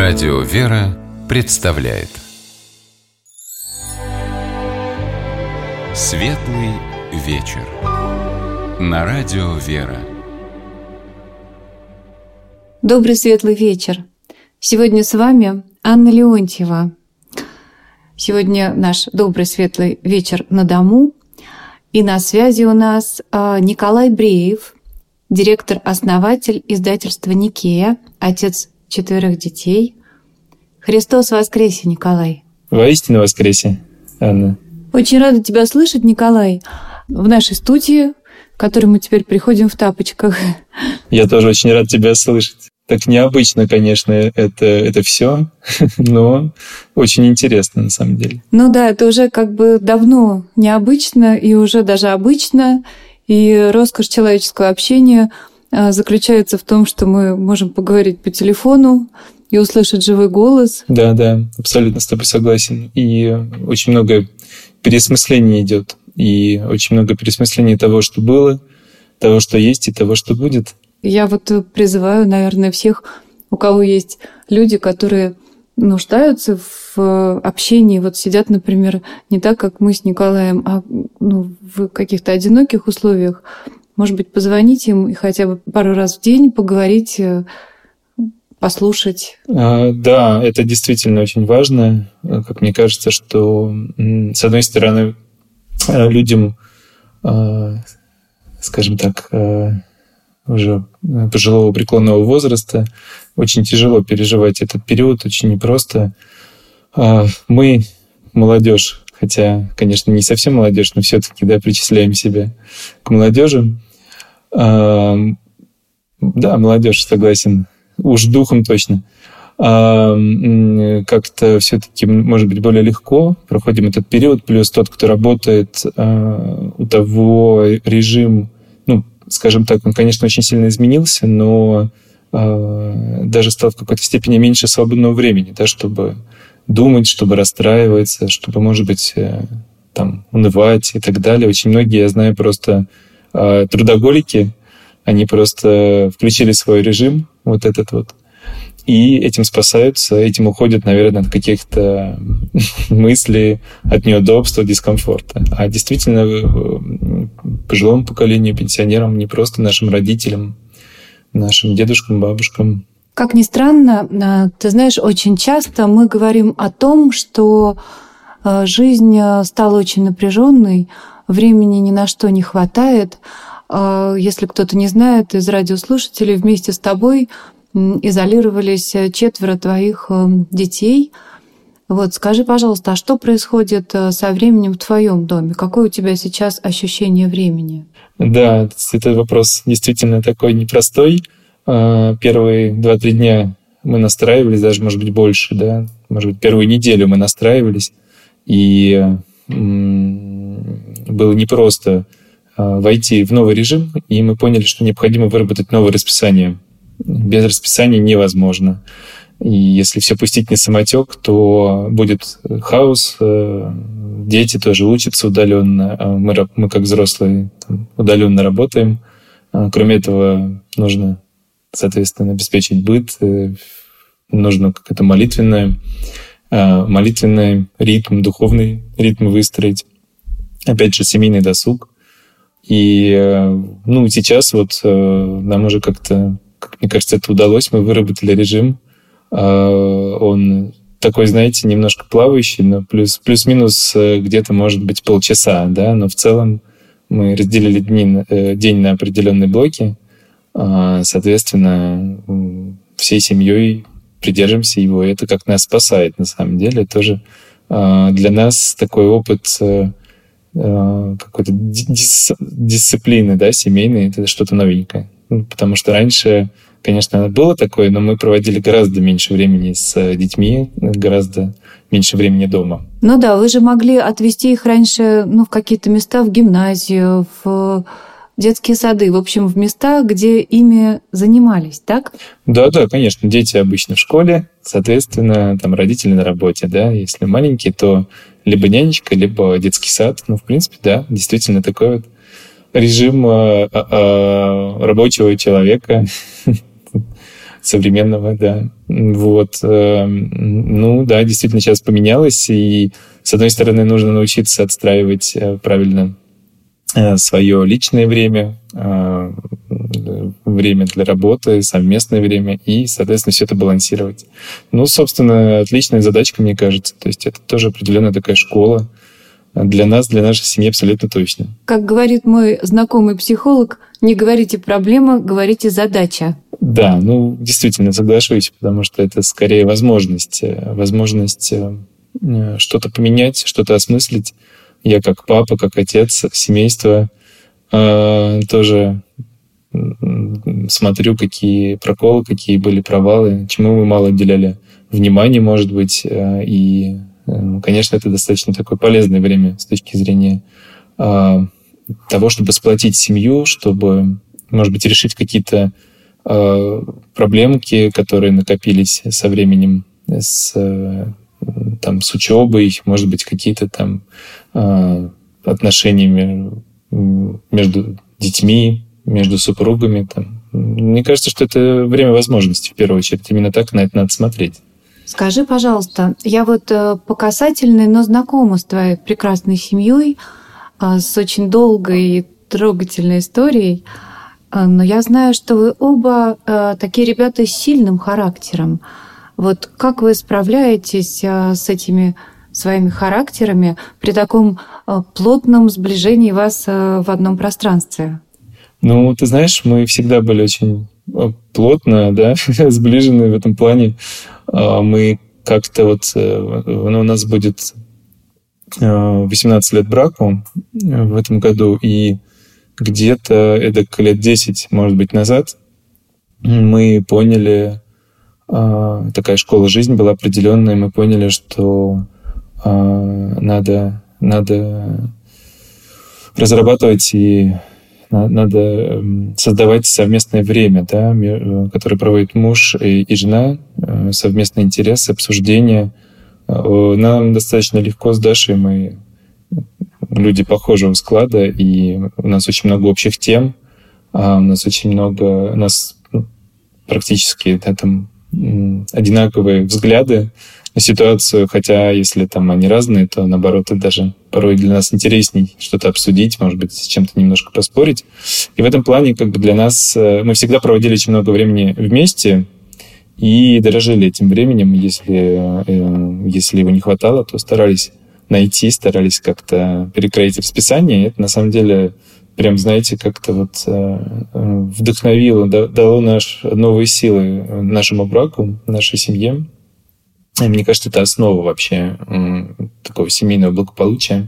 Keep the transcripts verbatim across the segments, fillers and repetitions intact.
Радио «Вера» представляет Светлый вечер на Радио «Вера». Добрый светлый вечер. Сегодня с вами Анна Леонтьева. Сегодня наш добрый светлый вечер на дому. И на связи у нас Николай Бреев, директор-основатель издательства «Никея», отец четверых детей. Христос воскресе, Николай. Воистину воскресе, Анна. Очень рада тебя слышать, Николай, в нашей студии, в которой мы теперь приходим в тапочках. Я тоже очень рад тебя слышать. Так необычно, конечно, это, это все, но очень интересно на самом деле. Ну да, это уже как бы давно необычно и уже даже обычно. И роскошь человеческого общения заключается в том, что мы можем поговорить по телефону и услышать живой голос. Да, да, абсолютно с тобой согласен. И очень много переосмысления идет. И очень много переосмысления того, что было, того, что есть, и того, что будет. Я вот призываю, наверное, всех, у кого есть люди, которые нуждаются в общении, вот сидят, например, не так, как мы с Николаем, а ну, в каких-то одиноких условиях, может быть, позвонить им и хотя бы пару раз в день поговорить, послушать. А, да, это действительно очень важно. Как мне кажется, что, с одной стороны, людям, скажем так, уже пожилого преклонного возраста очень тяжело переживать этот период, очень непросто. Мы, молодежь, хотя, конечно, не совсем молодежь, но все-таки, да, причисляем себя к молодежи. Да, молодежь, согласен, уж духом точно. Как-то все-таки, может быть, более легко проходим этот период. Плюс тот, кто работает, у того режим, ну, скажем так, он, конечно, очень сильно изменился, но даже стал в какой-то степени меньше свободного времени, да, чтобы думать, чтобы расстраиваться, чтобы, может быть, там, унывать и так далее. Очень многие, я знаю, просто э, трудоголики, они просто включили свой режим, вот этот вот, и этим спасаются, этим уходят, наверное, от каких-то мыслей, от неудобства, дискомфорта. А действительно, пожилому поколению, пенсионерам, не просто нашим родителям, нашим дедушкам, бабушкам. Как ни странно, ты знаешь, очень часто мы говорим о том, что жизнь стала очень напряженной, времени ни на что не хватает. Если кто-то не знает, из радиослушателей вместе с тобой изолировались четверо твоих детей. Вот, скажи, пожалуйста, а что происходит со временем в твоем доме? Какое у тебя сейчас ощущение времени? Да, это вопрос действительно такой непростой. Первые два-три дня мы настраивались, даже, может быть, больше, да, может быть, первую неделю мы настраивались, и было непросто войти в новый режим, и мы поняли, что необходимо выработать новое расписание. Без расписания невозможно. И если все пустить на самотек, то будет хаос, дети тоже учатся удаленно, а мы, мы как взрослые удаленно работаем. Кроме этого, нужно, соответственно, обеспечить быт, нужно какой-то молитвенный, молитвенный ритм, духовный ритм выстроить. Опять же, семейный досуг. И ну, сейчас вот нам уже как-то, как мне кажется, это удалось. Мы выработали режим. Он такой, знаете, немножко плавающий, но плюс, плюс-минус где-то, может быть, полчаса, да, но в целом мы разделили дни, день на определенные блоки. Соответственно, всей семьей придерживаемся его, и это как нас спасает, на самом деле. Тоже для нас такой опыт какой-то дис- дисциплины, да, семейной, это что-то новенькое. Потому что раньше, конечно, было такое, но мы проводили гораздо меньше времени с детьми, гораздо меньше времени дома. Ну да, вы же могли отвезти их раньше, ну, в какие-то места, в гимназию, в детские сады, в общем, в места, где ими занимались, так? Да, да, конечно. Дети обычно в школе, соответственно, там родители на работе, да. Если маленькие, то либо нянечка, либо детский сад. Ну, в принципе, да, действительно такой вот режим э, э, рабочего человека. современного, да. Вот. Ну, да, действительно, сейчас поменялось, и, с одной стороны, нужно научиться отстраивать правильно свое личное время, время для работы, совместное время, и, соответственно, все это балансировать. Ну, собственно, отличная задачка, мне кажется. То есть это тоже определенная такая школа для нас, для нашей семьи абсолютно точно. Как говорит мой знакомый психолог, не говорите проблема, говорите задача. Да, ну, действительно, соглашусь, потому что это скорее возможность. Возможность что-то поменять, что-то осмыслить. Я как папа, как отец семейства тоже смотрю, какие проколы, какие были провалы, чему мы мало уделяли внимания, может быть. И, конечно, это достаточно такое полезное время с точки зрения того, чтобы сплотить семью, чтобы, может быть, решить какие-то проблемки, которые накопились со временем, с, там, с учебой, может быть, какие-то там отношениями между детьми, между супругами. Там. Мне кажется, что это время возможностей, в первую очередь. Именно так на это надо смотреть. Скажи, пожалуйста, я вот по касательной, но знакома с твоей прекрасной семьей, с очень долгой и трогательной историей, но я знаю, что вы оба такие ребята с сильным характером. Вот как вы справляетесь с этими своими характерами при таком плотном сближении вас в одном пространстве? Ну, ты знаешь, мы всегда были очень плотно, да, сближены в этом плане. Мы как-то вот... Ну, у нас будет восемнадцать лет браку в этом году, и где-то эдак лет десять, может быть, назад мы поняли... Такая школа жизни была определенная, мы поняли, что надо, надо разрабатывать и надо создавать совместное время, да, которое проводит муж и, и жена, совместные интересы, обсуждения. Нам достаточно легко с Дашей, мы люди похожего склада, и у нас очень много общих тем, у нас очень много, у нас практически да, там, одинаковые взгляды на ситуацию, хотя если там они разные, то наоборот, это даже порой для нас интересней что-то обсудить, может быть, с чем-то немножко поспорить. И в этом плане как бы для нас мы всегда проводили очень много времени вместе и дорожили этим временем. Если, если его не хватало, то старались найти, старались как-то перекроить расписание. И это на самом деле прям, знаете, как-то вот вдохновило, дало наш, новые силы нашему браку, нашей семье. И мне кажется, это основа вообще такого семейного благополучия.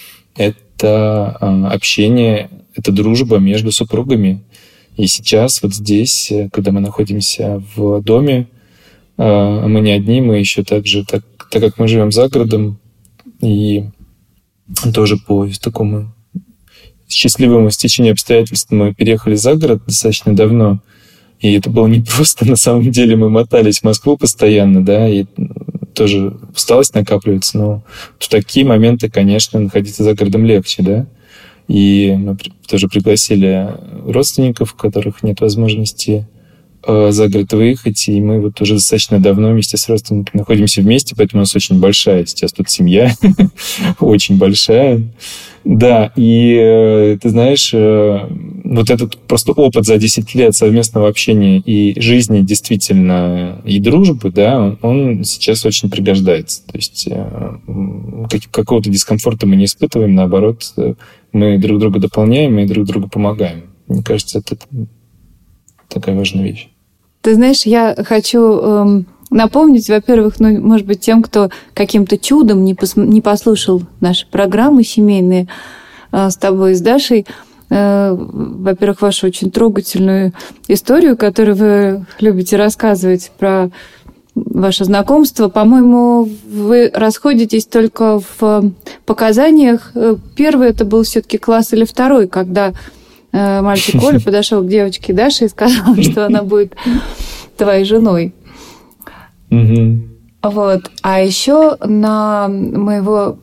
Это общение, это дружба между супругами. И сейчас вот здесь, когда мы находимся в доме, мы не одни, мы еще также, так, так как мы живем за городом, и тоже по такому счастливому стечению обстоятельств мы переехали за город достаточно давно. И это было не просто, на самом деле мы мотались в Москву постоянно, да, и тоже усталость накапливается, но в такие моменты, конечно, находиться за городом легче, да. И мы тоже пригласили родственников, у которых нет возможности за город выехать, и мы вот уже достаточно давно вместе с родственниками находимся вместе, поэтому у нас очень большая сейчас тут семья, очень большая. Да, и ты знаешь, вот этот просто опыт за десять лет совместного общения и жизни действительно, и дружбы, да, он, он сейчас очень пригождается. То есть какого-то дискомфорта мы не испытываем, наоборот, мы друг друга дополняем и друг другу помогаем. Мне кажется, это такая важная вещь. Ты знаешь, я хочу эм, напомнить, во-первых, ну, может быть, тем, кто каким-то чудом не, пос- не послушал наши программы семейные э, с тобой и с Дашей, э, во-первых, вашу очень трогательную историю, которую вы любите рассказывать про ваше знакомство. По-моему, вы расходитесь только в показаниях. Первый это был все-таки класс или второй, когда мальчик Коля подошел к девочке Даше и сказал, что она будет твоей женой. Mm-hmm. Вот. А еще на моего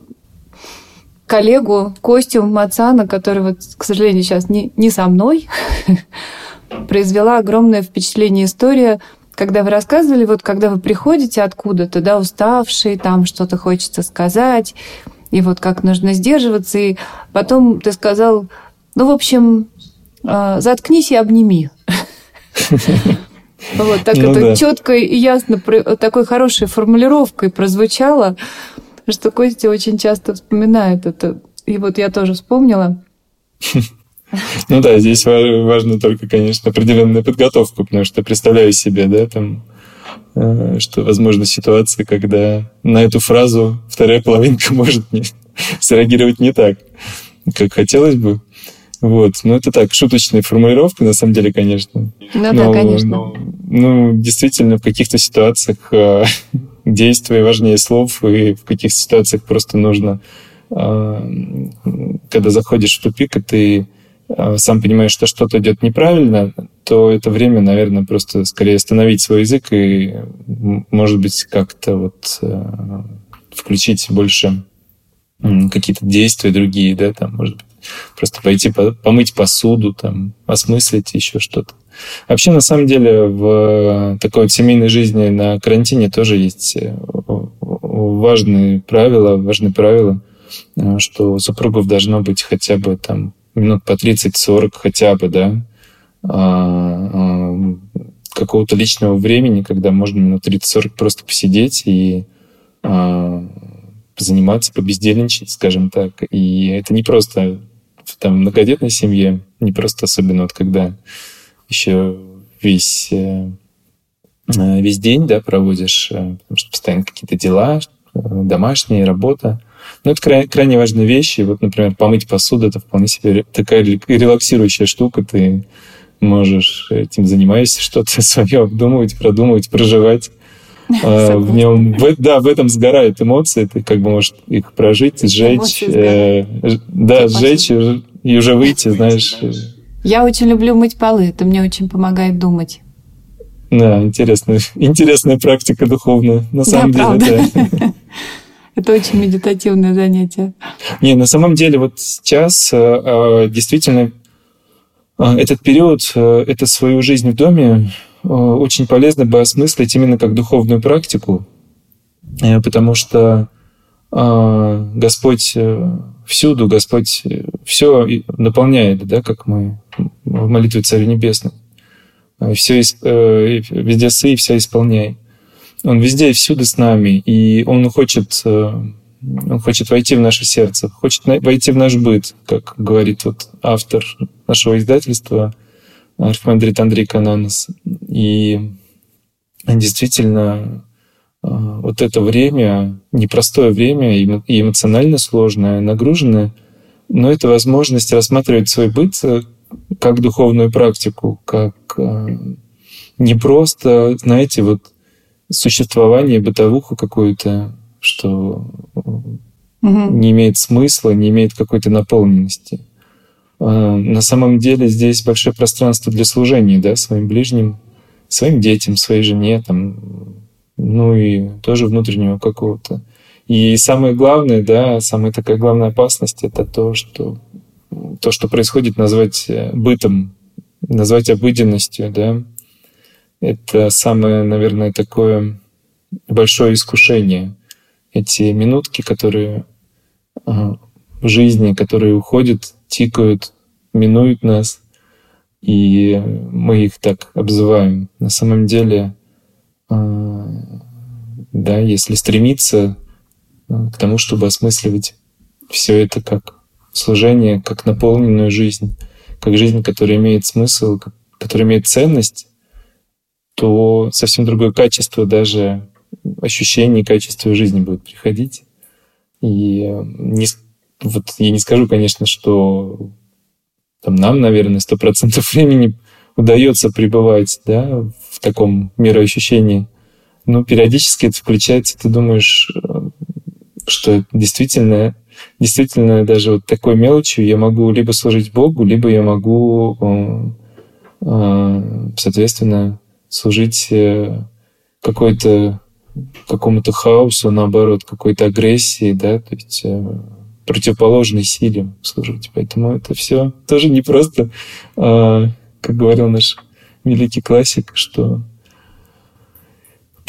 коллегу Костю Мацана, который, вот, к сожалению, сейчас не, не со мной, произвела огромное впечатление история, когда вы рассказывали, вот когда вы приходите откуда-то, да, уставший, там что-то хочется сказать, и вот как нужно сдерживаться, и потом ты сказал, ну, в общем, заткнись и обними. Вот так ну, это да. четко и ясно, такой хорошей формулировкой прозвучало, что Костя очень часто вспоминает это. И вот я тоже вспомнила. Ну да, здесь важно только, конечно, определенная подготовка, потому что представляю себе, да, там, что возможна ситуация, когда на эту фразу вторая половинка может не, среагировать не так, как хотелось бы. Вот. Ну, это так, шуточная формулировка, на самом деле, конечно. Ну но, да, конечно. Но, ну, действительно, в каких-то ситуациях э, действия важнее слов, и в каких-то ситуациях просто нужно, э, когда заходишь в тупик, и ты э, сам понимаешь, что что-то идет неправильно, то это время, наверное, просто скорее остановить свой язык и, может быть, как-то вот э, включить больше э, какие-то действия другие, да, там, может быть, просто пойти помыть посуду, там, осмыслить еще что-то. Вообще, на самом деле, в такой вот семейной жизни на карантине тоже есть важные правила, важные правила, что у супругов должно быть хотя бы там минут по тридцать-сорок хотя бы, да, какого-то личного времени, когда можно минут тридцать-сорок просто посидеть и заниматься, побездельничать, скажем так. И это не просто в там, многодетной семье, не просто особенно вот когда еще весь, весь день, да, проводишь, потому что постоянно какие-то дела, домашняя работа. Но это крайне, крайне важные вещи. Вот, например, помыть посуду — это вполне себе такая релаксирующая штука. Ты можешь этим занимаясь, что-то свое обдумывать, продумывать, проживать. В нем, в, да, в этом сгорают эмоции, ты как бы можешь их прожить, сжечь, э, да, сжечь и, и уже выйти, знаешь. Я очень люблю мыть полы, это мне очень помогает думать. Да, интересная, интересная практика духовная, на самом да, деле. Да. Это очень медитативное занятие. Не, на самом деле вот сейчас действительно этот период, это свою жизнь в доме очень полезно бы осмыслить именно как духовную практику, потому что Господь всюду, Господь все наполняет, да, как мы в молитве Царю Небесный. Все, везде сы, все исполняй. Он везде и всюду с нами, и Он хочет, он хочет войти в наше сердце, хочет войти в наш быт, как говорит вот автор нашего издательства архимандрит Андрей Кананос. И действительно, вот это время, непростое время, и эмоционально сложное, нагруженное, но это возможность рассматривать свой быт как духовную практику, как не просто, знаете, вот существование, бытовуху какую-то, что угу. не имеет смысла, не имеет какой-то наполненности. На самом деле здесь большое пространство для служения, да, своим ближним, своим детям, своей жене, там, ну и тоже внутреннего какого-то. И самое главное, да, самая такая главная опасность — это то, что то, что происходит, назвать бытом, назвать обыденностью, да. Это самое, наверное, такое большое искушение. Эти минутки, которые в жизни, которые уходят, тикают, минуют нас, и мы их так обзываем. На самом деле, да, если стремиться к тому, чтобы осмысливать все это как служение, как наполненную жизнь, как жизнь, которая имеет смысл, которая имеет ценность, то совсем другое качество, даже ощущение качества жизни будет приходить. И не, вот я не скажу, конечно, что там нам, наверное, сто процентов времени удается пребывать, да, в таком мироощущении. Но периодически это включается, ты думаешь, что действительно, действительно даже вот такой мелочью я могу либо служить Богу, либо я могу, соответственно, служить какой-то, какому-то хаосу, наоборот, какой-то агрессии, да, то есть противоположной силе служить. Поэтому это все тоже не просто, как говорил наш великий классик, что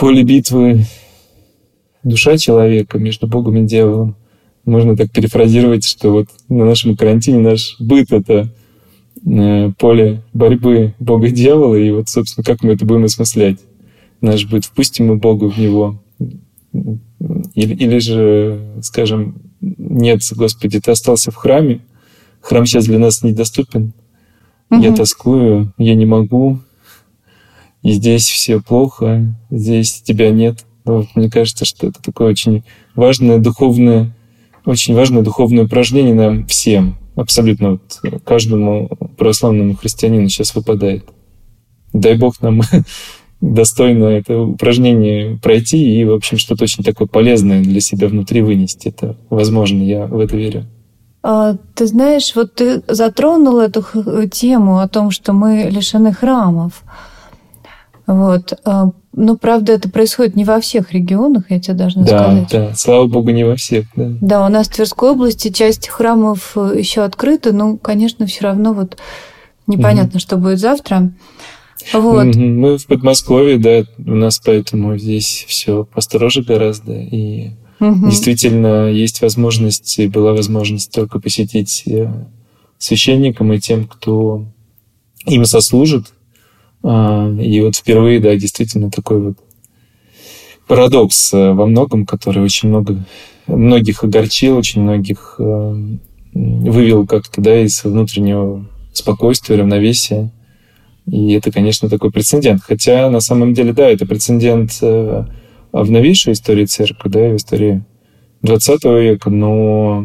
поле битвы душа человека между Богом и дьяволом. Можно так перефразировать, что вот на нашем карантине наш быт — это поле борьбы Бога и дьявола, и вот, собственно, как мы это будем осмыслять? Наш быт, впустим мы Бога в него? Или, или же, скажем, нет, Господи, Ты остался в храме, храм сейчас для нас недоступен, угу. Я тоскую, я не могу, и здесь все плохо, здесь Тебя нет. Вот, мне кажется, что это такое очень важное духовное, очень важное духовное упражнение нам всем, абсолютно вот каждому православному христианину сейчас выпадает. Дай Бог нам достойно это упражнение пройти и, в общем, что-то очень такое полезное для себя внутри вынести. Это возможно, я в это верю. А, ты знаешь, вот ты затронул эту тему о том, что мы лишены храмов. Вот. Ну, правда, это происходит не во всех регионах, я тебе должна да, сказать. Да, да, слава Богу, не во всех. Да. да, у нас в Тверской области часть храмов еще открыта, но, конечно, все равно вот непонятно, угу. что будет завтра. Вот. Мы в Подмосковье, да, у нас поэтому здесь все построже гораздо. И угу. действительно есть возможность, и была возможность только посетить священникам и тем, кто им сослужит. И вот впервые, да, действительно такой вот парадокс во многом, который очень много, многих огорчил, очень многих вывел как-то, да, из внутреннего спокойствия, равновесия. И это, конечно, такой прецедент. Хотя, на самом деле, да, это прецедент в новейшей истории церкви, да, в истории двадцатого века, но,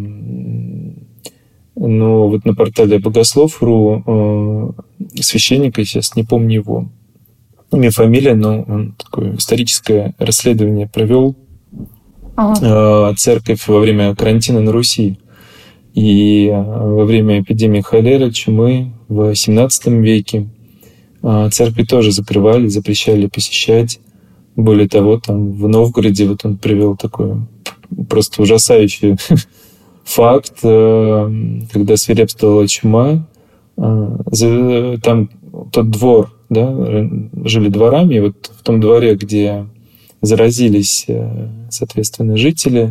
но вот на портале богослов точка ру священника, я сейчас не помню его имя, фамилия, но он такое историческое расследование провел. Ага. Церковь во время карантина на Руси. И во время эпидемии холеры, чумы в семнадцатом веке церкви тоже закрывали, запрещали посещать. Более того, там в Новгороде вот он привел такой просто ужасающий факт, когда свирепствовала чума, там тот двор, да, жили дворами, и вот в том дворе, где заразились, соответственно, жители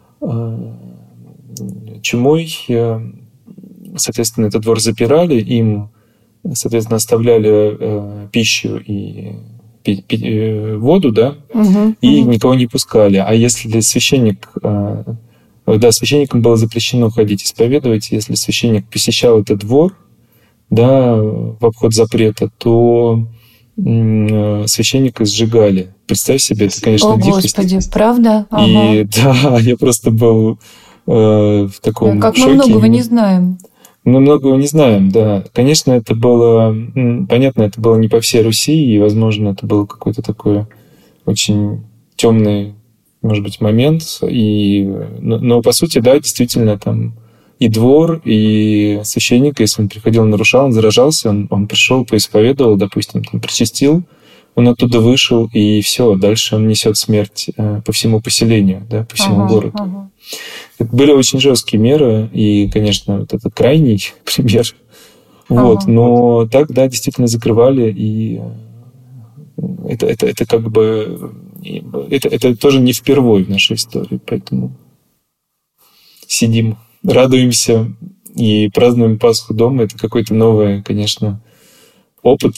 чумой, соответственно, этот двор запирали, им, соответственно, оставляли пищу и воду, да, угу, и угу. никого не пускали. А если священник, да, священникам было запрещено ходить исповедовать, если священник посещал этот двор, да, в обход запрета, то священника сжигали. Представь себе, это, конечно, О, дикость. Господи, правда? Ага. И да, я просто был э, в таком как шоке. Мы многого не знаем. Мы многого не знаем, да. Конечно, это было, понятно, это было не по всей Руси, и, возможно, это был какой-то такой очень темный, может быть, момент. И, но, но, по сути, да, действительно, там и двор, и священник, если он приходил, нарушал, он заражался, он, он пришел, поисповедовал, допустим, там, причастил, он оттуда вышел, и все, дальше он несет смерть по всему поселению, да, по всему ага, городу. Ага. Это были очень жесткие меры, и, конечно, вот это крайний пример. Ага. Вот, но так, да, действительно закрывали, и это, это, это как бы это, это тоже не впервой в нашей истории, поэтому сидим, радуемся и празднуем Пасху дома. Это какой-то новый, конечно, опыт.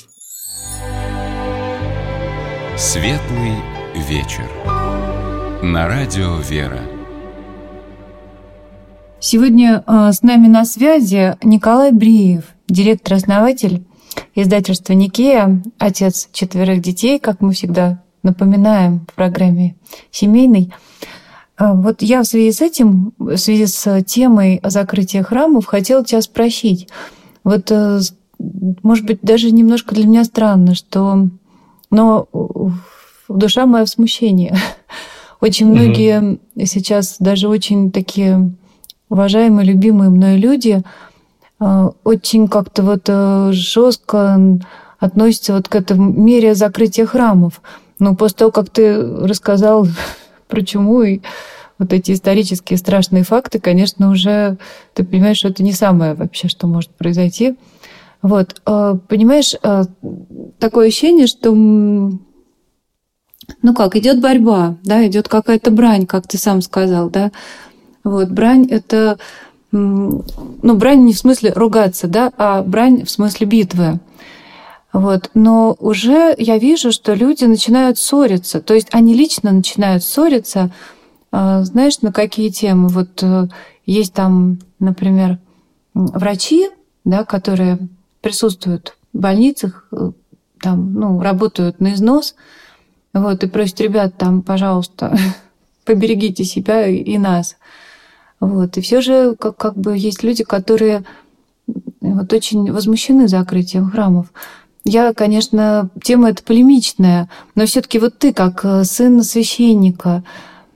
Светлый вечер. На радио «Вера». Сегодня э, с нами на связи Николай Бриев, директор-основатель издательства «Никея», отец четверых детей, как мы всегда напоминаем в программе «Семейной». Вот я в связи с этим, в связи с темой закрытия храмов, хотела тебя спросить. Вот, может быть, даже немножко для меня странно, что... Но душа моя в смущении. Очень многие mm-hmm. сейчас, даже очень такие уважаемые, любимые мной люди, очень как-то вот жестко относятся вот к этой мере закрытия храмов. Но после того, как ты рассказал про чуму и вот эти исторические страшные факты, конечно, уже ты понимаешь, что это не самое вообще, что может произойти. Вот, понимаешь, такое ощущение, что ну как, идет борьба, да, идет какая-то брань, как ты сам сказал, да. Вот, брань – это, ну, брань не в смысле ругаться, да, а брань в смысле битвы. Вот. Но уже я вижу, что люди начинают ссориться. То есть они лично начинают ссориться. Знаешь, на какие темы? Вот есть там, например, врачи, да, которые присутствуют в больницах, там, ну, работают на износ, вот, и просят: ребят, там, пожалуйста, поберегите себя и нас. Вот. И все же как, как бы есть люди, которые вот очень возмущены закрытием храмов. Я, конечно, тема эта полемичная, но все-таки вот ты, как сын священника,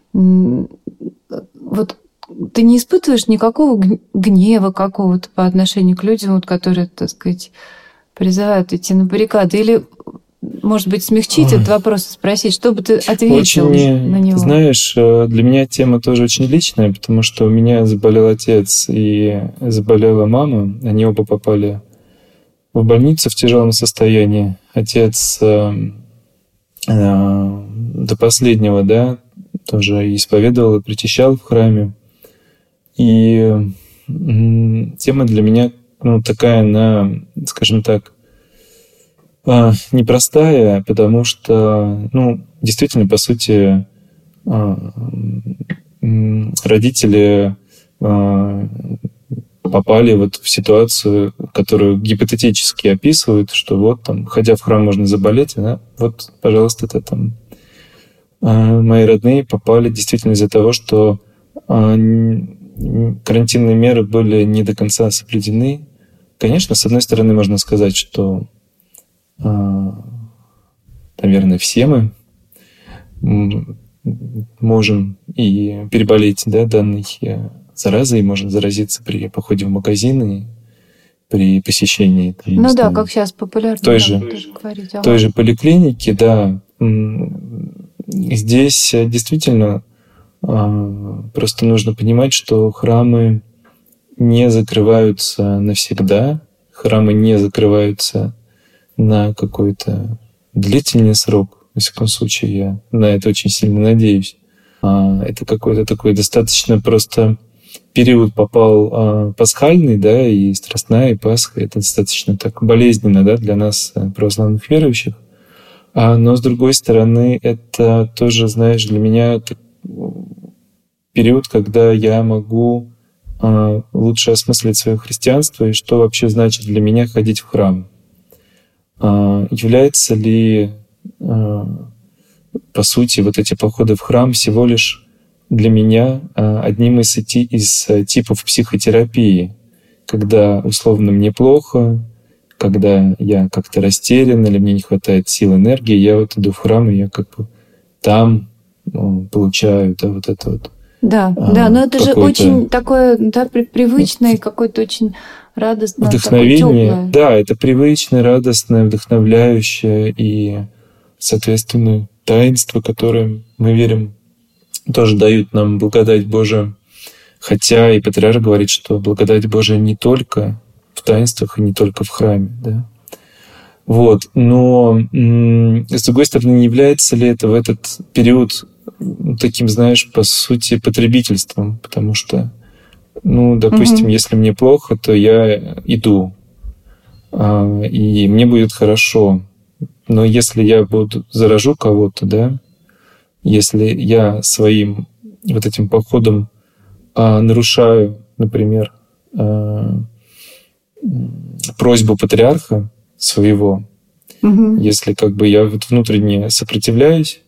вот ты не испытываешь никакого гнева какого-то по отношению к людям, вот, которые, так сказать, призывают идти на баррикады? Или, может быть, смягчить Ой. этот вопрос и спросить, что бы ты ответил очень, на него? Знаешь, для меня тема тоже очень личная, потому что у меня заболел отец и заболела мама. Они оба попали в больницу в тяжелом состоянии. Отец э, э, до последнего, да, тоже исповедовал и причащал в храме. И э, тема для меня, ну, такая, она, скажем так, э, непростая, потому что, ну, действительно, по сути, э, э, родители э, попали вот в ситуацию, которую гипотетически описывают, что вот там, ходя в храм, можно заболеть, да? Вот, пожалуйста, это там мои родные попали действительно из-за того, что карантинные меры были не до конца соблюдены. Конечно, с одной стороны, можно сказать, что, наверное, все мы можем и переболеть, да, данной заразой, можно заразиться при походе в магазины, при посещении. Там, ну да, знаю, как сейчас популярно той же, говорить. Ага. Той же поликлиники, да. Здесь действительно просто нужно понимать, что храмы не закрываются навсегда, храмы не закрываются на какой-то длительный срок. Во всяком случае, я на это очень сильно надеюсь. Это какой-то такой достаточно просто период попал а, пасхальный, да, и Страстная, и Пасха. Это достаточно так болезненно, да, для нас, православных верующих. А, но, с другой стороны, это тоже, знаешь, для меня период, когда я могу а, лучше осмыслить свое христианство и что вообще значит для меня ходить в храм. А, является ли, а, по сути, вот эти походы в храм всего лишь для меня одним из, из типов психотерапии, когда условно мне плохо, когда я как-то растерян или мне не хватает сил, энергии, я вот иду в храм, и я как бы там ну, получаю, да, вот это вот. Да, а, да, но это же очень такое, да, привычное, какое-то очень радостное, вдохновение. Да, это привычное, радостное, вдохновляющее и, соответственно, таинство, которое мы верим, тоже дают нам благодать Божию. Хотя и патриарх говорит, что благодать Божия не только в таинствах и не только в храме. Да? Вот. Но, с другой стороны, не является ли это в этот период таким, знаешь, по сути, потребительством? Потому что, ну, допустим, угу. если мне плохо, то я иду, и мне будет хорошо. Но если я буду заражу кого-то, да, если я своим вот этим походом а, нарушаю, например, а, просьбу патриарха своего, угу. если как бы я вот внутренне сопротивляюсь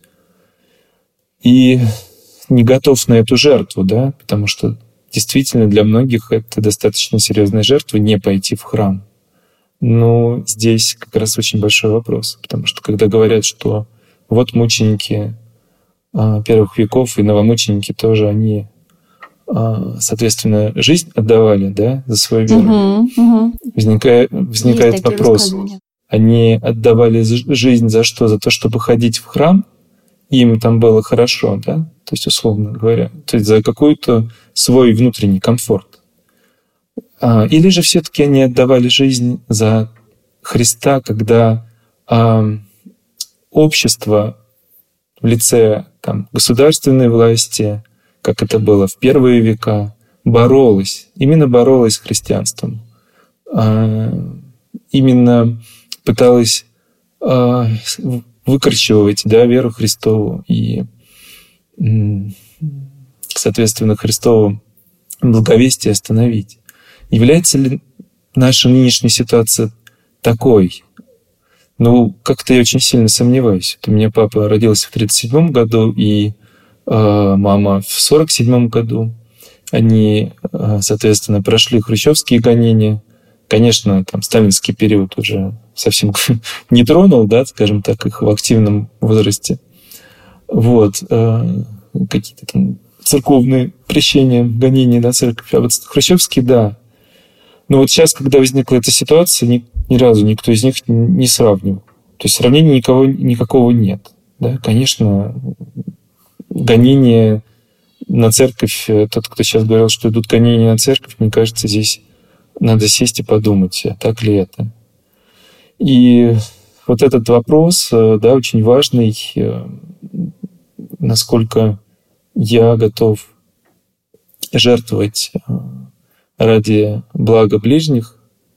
и не готов на эту жертву, да, потому что действительно для многих это достаточно серьезная жертва не пойти в храм. Но здесь как раз очень большой вопрос, потому что когда говорят, что вот мученики первых веков и новомученики тоже, они, соответственно, жизнь отдавали, да, за свою веру. Угу, угу. Возникает, возникает вопрос, они отдавали жизнь за что? За то, чтобы ходить в храм, и им там было хорошо, да, то есть, условно говоря, то есть за какой-то свой внутренний комфорт. Или же все-таки они отдавали жизнь за Христа, когда общество в лице там, государственной власти, как это было в первые века, боролась, именно боролась с христианством. Именно пыталась выкорчевывать, да, веру Христову и, соответственно, Христово благовестие остановить. Является ли наша нынешняя ситуация такой? Ну, как-то я очень сильно сомневаюсь. Вот у меня папа родился в тридцать седьмом году, и э, мама в сорок седьмом году. Они, э, соответственно, прошли хрущевские гонения. Конечно, там сталинский период уже совсем не тронул, да, скажем так, их в активном возрасте. Вот. Э, какие-то там церковные крещения, гонения на церковь. А вот хрущевские, да. Но вот сейчас, когда возникла эта ситуация, ни, ни разу никто из них не сравнивал. То есть сравнения никого, никакого нет. Да? Конечно, гонения на церковь, тот, кто сейчас говорил, что идут гонения на церковь, мне кажется, здесь надо сесть и подумать, а так ли это. И вот этот вопрос, да, очень важный, насколько я готов жертвовать ради блага ближних,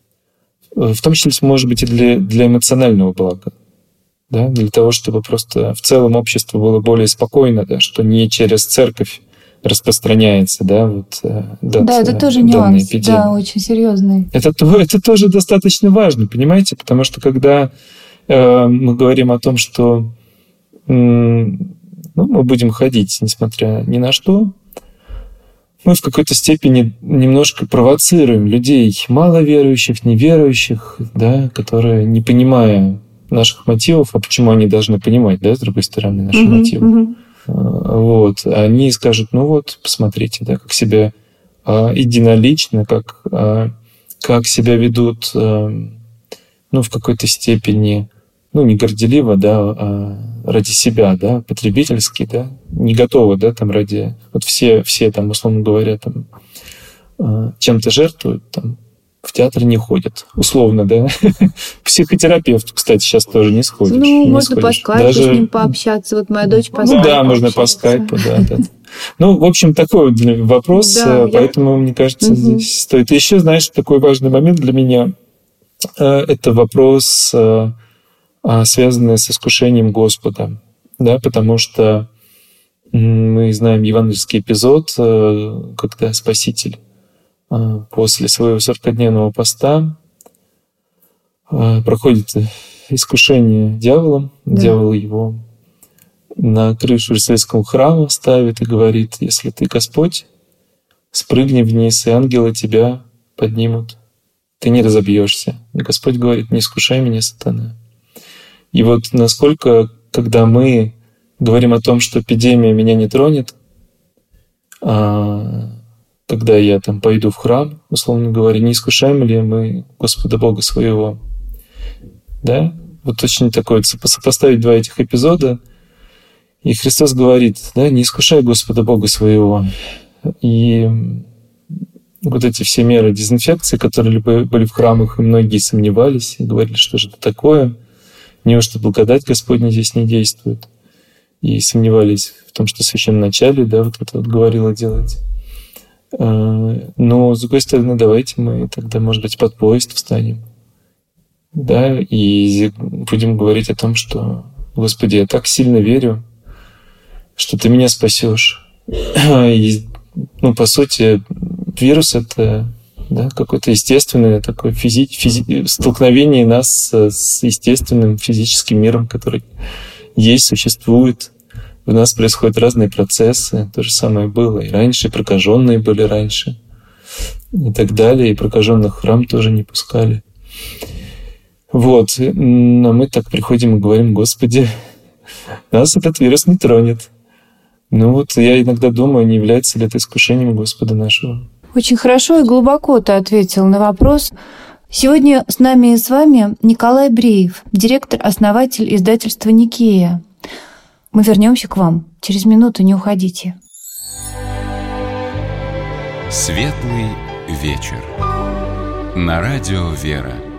в том числе, может быть, и для, для эмоционального блага, да? Для того, чтобы просто в целом общество было более спокойно, да? Что не через церковь распространяется, да, вот, дат, да, это тоже нюанс, эпидемии. Да, очень серьезный. Это, это тоже достаточно важно, понимаете, потому что когда э, мы говорим о том, что э, ну, мы будем ходить, несмотря ни на что, мы в какой-то степени немножко провоцируем людей, маловерующих, неверующих, да, которые, не понимая наших мотивов, а почему они должны понимать, да, с другой стороны, наши uh-huh, мотивы, uh-huh. Вот, они скажут, ну вот, посмотрите, да, как себя а, единолично, как, а, как себя ведут, а, ну, в какой-то степени, ну, не горделиво, да, а ради себя, да, потребительски, да, не готовы, да, там ради... Вот все, все там, условно говоря, там, чем-то жертвуют, там, в театр не ходят, условно, да. Психотерапевт, кстати, сейчас тоже не сходишь. Ну, не можно сходишь. по скайпу Даже... с ним пообщаться. Вот моя дочь по скайпу. Ну да, можно по скайпу, да, да. Ну, в общем, такой вот вопрос, да, поэтому, я... мне кажется, угу. здесь стоит. И еще, знаешь, такой важный момент для меня – это вопрос, связанный с искушением Господа, да, потому что мы знаем евангельский эпизод, когда Спаситель после своего сорокадневного поста проходит искушение дьяволом. Да. Дьявол его на крышу Иерусалимского храма ставит и говорит: если ты Господь, спрыгни вниз, и ангелы тебя поднимут. Ты не разобьешься. И Господь говорит: не искушай меня, сатана. И вот насколько, когда мы говорим о том, что эпидемия меня не тронет, а когда я там пойду в храм, условно говоря, не искушаем ли мы Господа Бога своего? Да? Вот очень такое, сопоставить два этих эпизода. И Христос говорит, да, не искушай Господа Бога своего. И вот эти все меры дезинфекции, которые были в храмах, и многие сомневались, и говорили, что же это такое, неужто благодать Господня здесь не действует. И сомневались в том, что в священноначале, да, вот это вот говорило делать. Но, с другой стороны, давайте мы тогда, может быть, под поезд встанем, да, и будем говорить о том, что, Господи, я так сильно верю, что Ты меня спасешь. И, ну, по сути, вирус — это, да, какое-то естественное такое физи- физи- столкновение нас с естественным физическим миром, который есть, существует. У нас происходят разные процессы. То же самое было и раньше, и прокаженные были раньше, и так далее. И прокаженных в храм тоже не пускали. Вот. Но мы так приходим и говорим: Господи, нас этот вирус не тронет. Ну вот я иногда думаю, не является ли это искушением Господа нашего. Очень хорошо и глубоко ты ответил на вопрос. Сегодня с нами и с вами Николай Бреев, директор-основатель издательства «Никея». Мы вернемся к вам. Через минуту, не уходите. Светлый вечер. На радио «Вера».